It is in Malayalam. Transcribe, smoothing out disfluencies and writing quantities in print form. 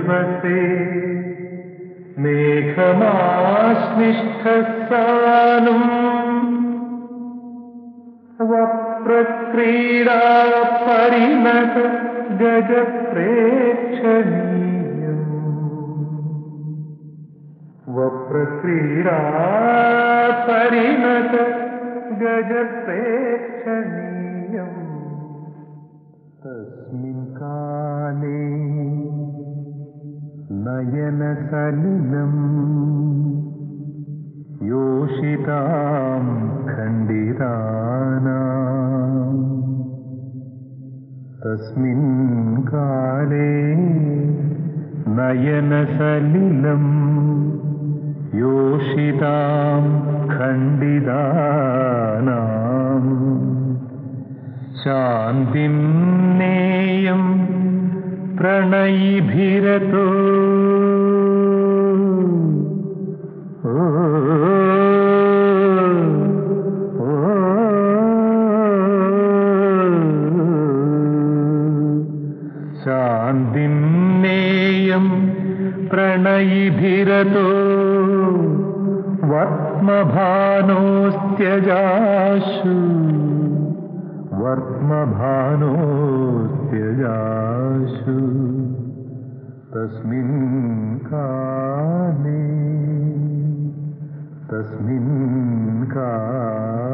ദിവസേ മേഘമാശ്ലിഷ്ടസാനും വപ്രക്രീഡാ പരിണത ഗജപ്രേക്ഷണീയം വപ്രക്രീഡാ പരിണത ഗജപ്രേക്ഷണീയം തസ്മിൻ കാലേ നയനസലിലം യോഷിതാം ഖണ്ഡിതാനാം തസ്മിൻ കാലേ നയനസലിലം യോഷിതാം ഖണ്ഡിതാനാം ശാന്തിം നേയം പ്രണയിഭിരതോ ശാന്തിം നേയം പ്രണയിഭിരതോ വർത്മഭാനോസ്ത്യജാശു വർത്മഭാനോസ്ത്യജാശു തസ്മിൻ കാലേ